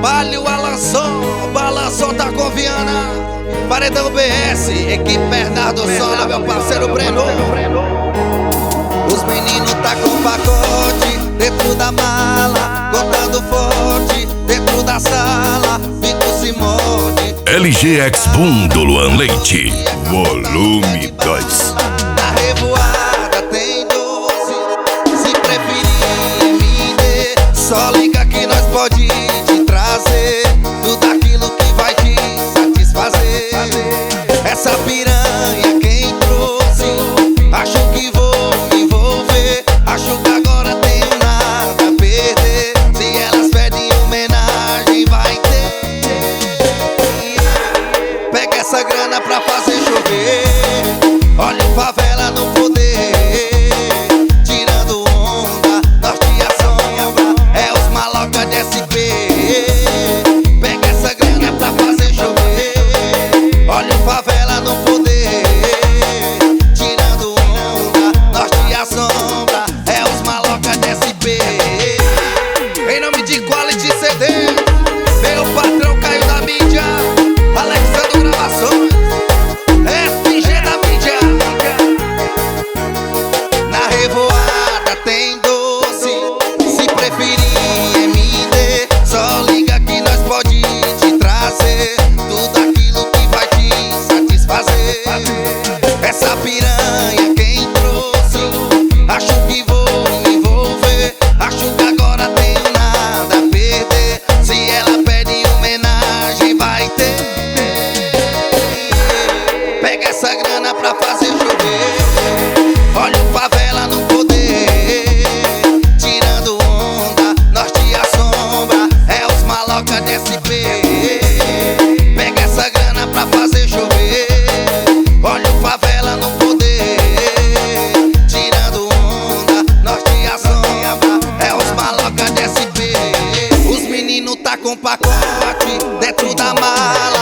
Vale o Alançon, Balançon tá com Viana. Paredão BS, equipe Bernardo Sola, meu parceiro Breno. Os meninos tá com pacote dentro da mala, contando forte dentro da sala. Vitor Simone, LGX Boom do Luan Leite, volume 2. Na revoada tem doce, se preferir me dê, só liga que nós pode te trazer tudo aquilo que vai te satisfazer. Essa piranha quem trouxe, acho que vou me envolver, acho que agora tenho nada a perder. Se elas pedem homenagem vai ter. Pega essa grana pra fazer chover, olha o favela no poder, tirando onda, norte e a sombra, é os maloca de SP. Pega essa grana pra fazer chover, olha o favela no poder, tirando onda, norte e a sombra, é os maloca de SP. Em nome de Quality CD, meu patrão Caio da mídia, Alexandre Gravações, FG da mídia. Na revoada tem doce, se preferir MD, só liga que nós pode te trazer tudo aquilo que vai te satisfazer. Essa piranha quem trouxe, acho que vou me envolver, acho que agora tenho nada a perder. Se ela pede homenagem vai ter. Pega essa grana pra fazer chover, olha o favela no poder, tirando onda, norte e a sombra, é os maloca de SP. Pega essa grana pra fazer chover, olha o favela no poder, tirando onda, norte e a sombra, é os maloca de SP. Os meninos tá com pacote dentro da mala,